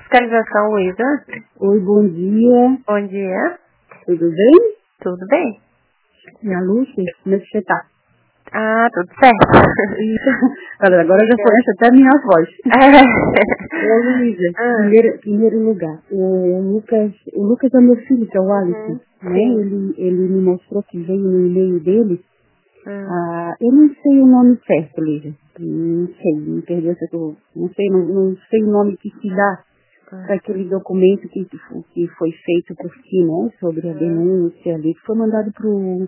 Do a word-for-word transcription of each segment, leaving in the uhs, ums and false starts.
Fiscalização, Luísa. Oi, bom dia. Bom dia. Tudo bem? Tudo bem. E a Lúcia, como é que você tá? Ah, tudo certo. Olha, agora já conhece até a minha voz. Ô, Luísa, Ah. primeiro, primeiro lugar, o Lucas, o Lucas é meu filho, que é o Alisson, Uhum, né? sim. Ele, ele me mostrou que veio no e-mail dele. Hum. Ah, eu não sei o nome certo, Luísa. Não sei, me perdeu se eu tô, não sei, não, não sei o nome que se dá para aquele documento que, que foi feito por ti, né? Sobre a denúncia ali, que foi mandado pro,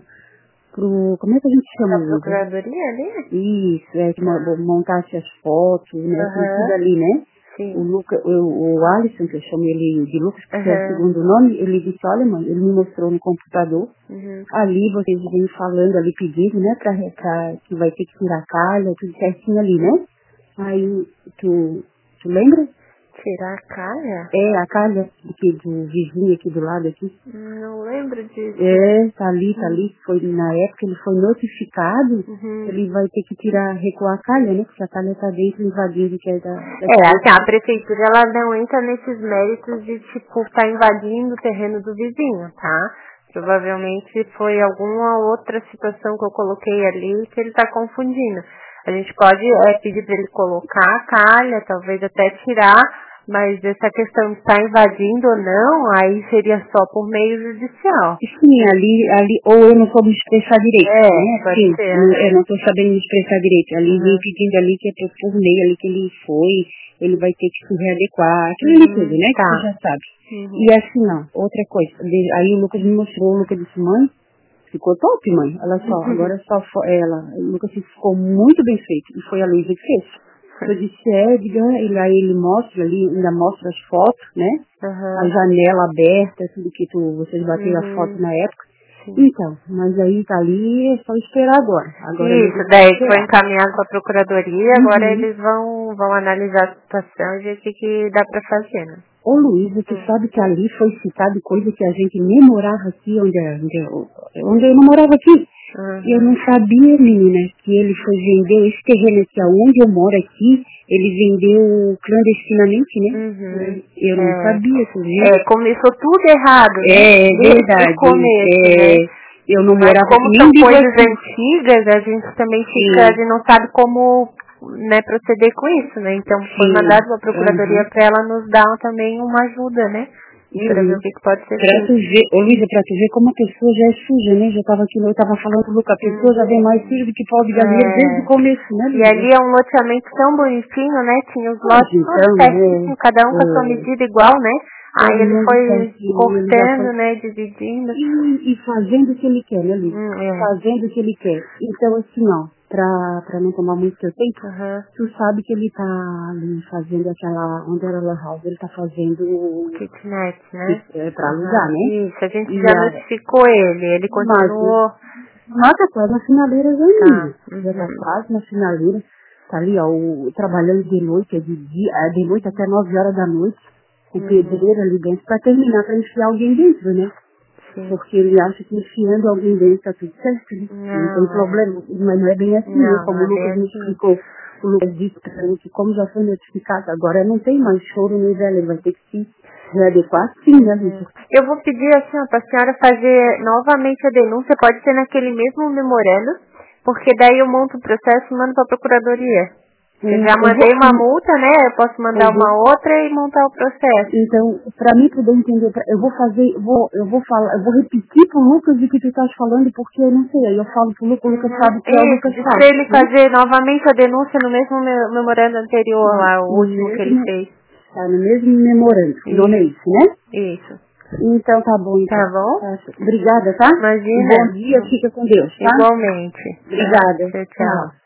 pro, como é que a gente chama, Da Luísa? procuradoria ali? Isso, é, que mo- montasse as fotos, né, com Aham. tudo ali, né? Sim. O, Luca, o, o Alisson, que eu chamo ele de Lucas, porque é o Aham. segundo nome, ele disse, olha mãe, ele me mostrou no computador, Uhum. ali vocês vêm falando ali, pedindo, né, pra, pra, que vai ter que tirar a calha, tudo certinho ali, né? Aí, tu, tu lembra? Tirar a calha? É, a calha aqui do vizinho aqui do lado aqui. Não lembro disso. É, tá ali, tá ali. Foi, na época ele foi notificado, Uhum. ele vai ter que tirar, recuar a calha, né? Porque a calha tá dentro invadindo, que é da, da É, assim, a prefeitura, ela não entra nesses méritos de, tipo, estar invadindo o terreno do vizinho, tá? Provavelmente foi alguma outra situação que eu coloquei ali que ele tá confundindo. A gente pode é, pedir para ele colocar a calha, talvez até tirar, mas essa questão de estar invadindo ou não, aí seria só por meio judicial. Sim, ali, ali, ou eu não soube me expressar direito, É, né? pode Sim, ser, eu, né? eu não tô sabendo me expressar direito. Ali Uhum. vem pedindo ali que é por por meio ali que ele foi, ele vai ter que se readequar, aquilo ali Uhum, tudo, né? Que tá. você já sabe. Uhum. E assim, ó, outra coisa, de- aí o Lucas me mostrou, o Lucas disse, mãe, ficou top, mãe. Olha só, agora só foi ela. O Lucas ficou muito bem feito. E foi a Luísa que fez. Eu disse, é, diga, ele, aí ele mostra ali, ainda mostra as fotos, né? A Uhum. janela aberta, tudo que tu, vocês bateram a foto Uhum. na época. Sim. Então, mas aí tá ali, é só esperar agora. Agora Isso, mesmo é daí só foi esperar. encaminhado para a procuradoria, agora Uhum. eles vão, vão analisar a situação e ver o que, que dá para fazer, né? Ô Luísa, tu Hum. sabe que ali foi citado coisa que a gente nem morava aqui, onde, onde, eu- onde eu não morava aqui. Eu Uhum. não sabia, menina, que ele foi vender esse terreno aqui, aonde eu moro aqui, ele vendeu clandestinamente, né? Uhum. Eu não É, sabia, tu viu? é, começou tudo errado, né? É, é Desde verdade. o começo, É, né? eu não Mas morava aqui, como nem são digo coisas aqui. antigas, a gente também fica, a Sim, gente não sabe como, né, proceder com isso, né? Então foi sim. mandado para a procuradoria Uhum. para ela nos dar também uma ajuda, né? Para ver Uhum. o que, que pode ser Pra tu feito. ver, ô Luísa, pra tu ver como a pessoa já é suja, né? Já tava aqui, eu tava falando pro Luca, a pessoa já vem mais suja do que pau de galinheiro desde o É, começo, né, e Luísa? ali é um loteamento tão bonitinho, né? Tinha os Mas lotes todos então, certinho, cada um com a sua é, é, medida igual, né? Aí todo ele mundo foi certinho, ele já foi. cortando, né? Dividindo. E, e fazendo o que ele quer, né, Luísa? Hum, é. Fazendo o que ele quer. Então, assim, ó, pra, pra não tomar muito teu tempo, Aham. tu sabe que ele tá ali fazendo aquela, onde era a Lan House, ele tá fazendo Kitnet, né? é, pra alugar, Aham. né? Isso, a gente E já a, notificou ele, ele mas continuou. Mas tá quase na finaleira já, Tá. menina. Já tá Uhum. quase na finaleira. Tá ali, ó, o, trabalhando de noite, é de dia, é de noite até nove horas da noite. O Uhum. pedreiro ali dentro, pra terminar, pra enfiar alguém dentro, né? Sim. Porque ele acha que enfiando alguém dentro tá tudo certo, né? Não tem Não, é. problema. Mas não é bem assim, né? Não, Como não o é bem Lucas me assim. explicou. O Lucas disse pra mim que como já foi notificado, agora não tem mais choro no velho, ele vai ter que se readequar sim, né, Uhum. Lúcia? Eu vou pedir assim, ó, pra senhora fazer novamente a denúncia, pode ser naquele mesmo memorando, porque daí eu monto o processo e mando pra procuradoria. Eu Hum, já eu mandei uma vou. multa, né? Eu posso mandar Uhum. uma outra e montar o processo. Então, para mim poder entender, pra- eu vou fazer, eu vou, eu vou falar, eu vou repetir pro Lucas o que tu estás falando, porque eu não sei. Aí eu falo pro Lucas, o Lucas Uhum. sabe que é o Isso, Lucas diz fala, pra ele né? fazer novamente a denúncia no mesmo me- memorando anterior lá, o No último que ele mesmo, fez. tá, no mesmo memorando. O nome é Isso, isso, né? isso. Então tá bom, então. Tá bom? Tá, obrigada, tá? Um bom Imagina. dia, fica com Deus, tá? Igualmente. Obrigada. Tchau, tchau. Tchau.